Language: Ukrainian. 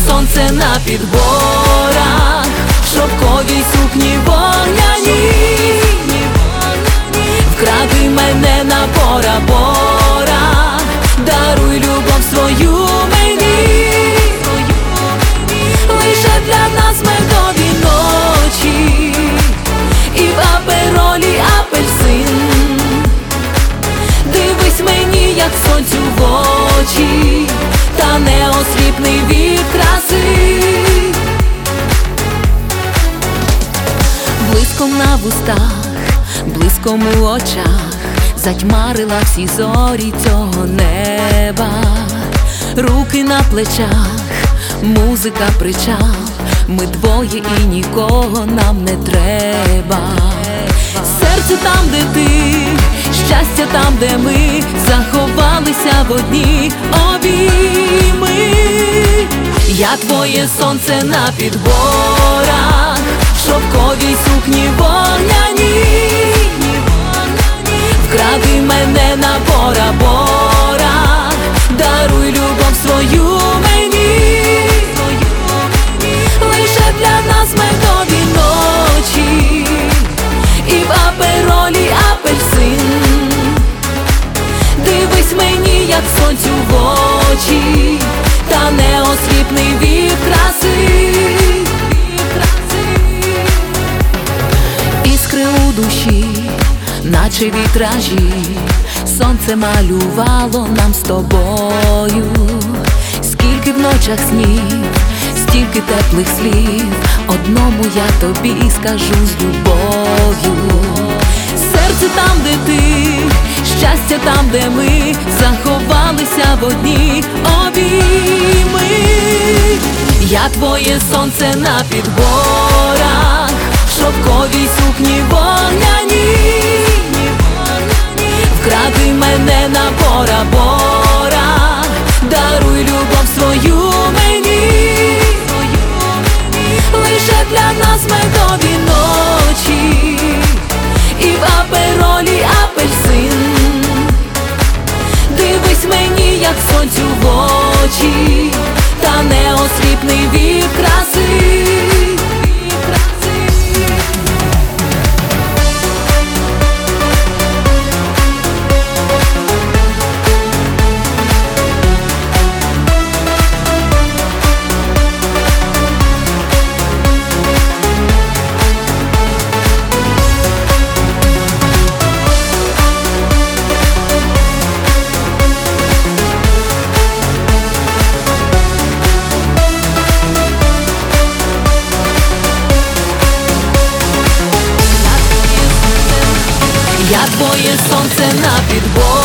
сонце на підборах, шовковій сукні вогняні, вкради мене на бора-борах, даруй любов свою мені, лише для нас медові ночі, і в аперолі апельсин. Дивись мені, як сонцю в очі, та не осліпний від краси. Блиском на вустах, блиском у очах, затьмарила всі зорі цього неба. Руки на плечах, музика причал, ми двоє і нікого нам не треба. Серце там, де ти, щастя там, де ми заховалися в одні обійми. Я твоє сонце на підборах, шовковій сукні вогняні, вкради мене на бора-борах, даруй любов свою мені, лише для нас медові ночі, і в аперолі апельсин. Дивись мені, як сонцю в очі, та не осліпний від краси. Іскри у душі, наче вітражі, сонце малювало нам з тобою. Скільки в ночах снів, стільки теплих слів, одному я тобі скажу з любов'ю. Серце там, де ти, щастя там, де ми заховалися в одні обійми. Я твоє сонце на підборах, шовковій сукні вогняні, вкради мене на бора-борах, даруй любов свою мені, лише для нас медові ночі, і в аперолі апельсин. Дивись мені, як сонцю в очі, та не осліпний від краси. Я твоє сонце на підборах,